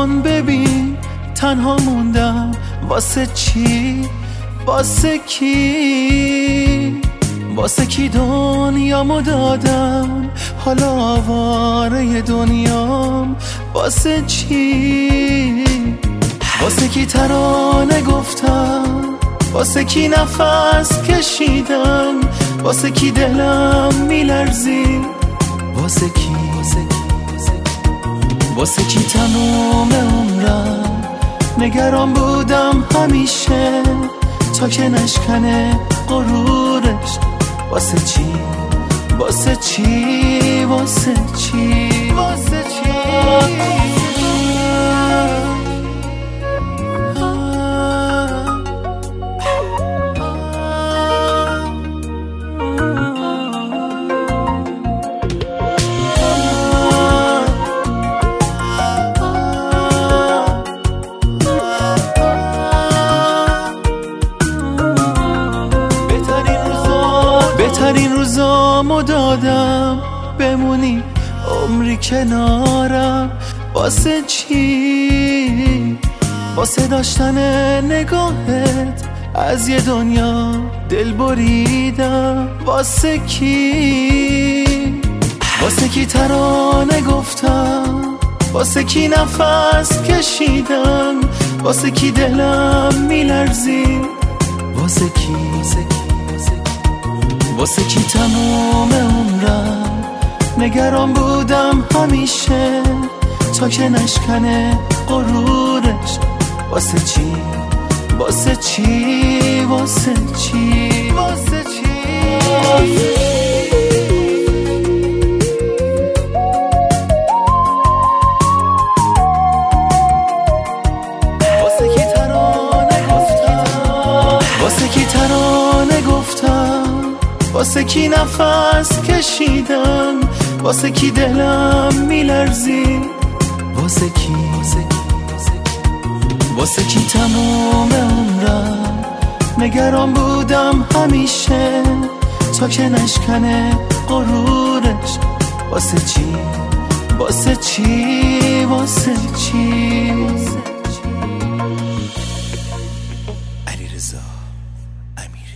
کن ببین تنها موندم واسه چی؟ واسه کی؟ واسه کی دنیامو دادم حالا آواره دنیام واسه چی؟ واسه کی ترانه گفتم واسه کی نفس کشیدم واسه کی دلم میلرزید واسه کی؟ واسه کی تمام عمرم نگران بودم همیشه تا که نشکنه غرورش واسه چی؟ واسه چی؟ واسه چی؟ واسه چی؟ بهترین روزامو دادم بمونی عمری کنارم واسه چی؟ واسه داشتن نگاهت از یه دنیا دل بریدم واسه کی؟ واسه کی ترانه گفتم واسه کی نفس کشیدم واسه کی دلم میلرزید واسه کی؟ واسه کی تمام عمرم نگران بودم همیشه تا که نشکنه غرورش واسه چی؟ واسه چی؟ واسه چی؟ واسه چی؟ واسه کی ترانه گفتم واسه کی ترانه گفتم واسه کی نفس کشیدم واسه کی دلم میلرزید واسه کی؟ واسه کی تمام عمرم نگران بودم همیشه تا که نشکنه غرورش واسه چی؟ واسه چی؟ واسه چی؟ علیرضا امیری.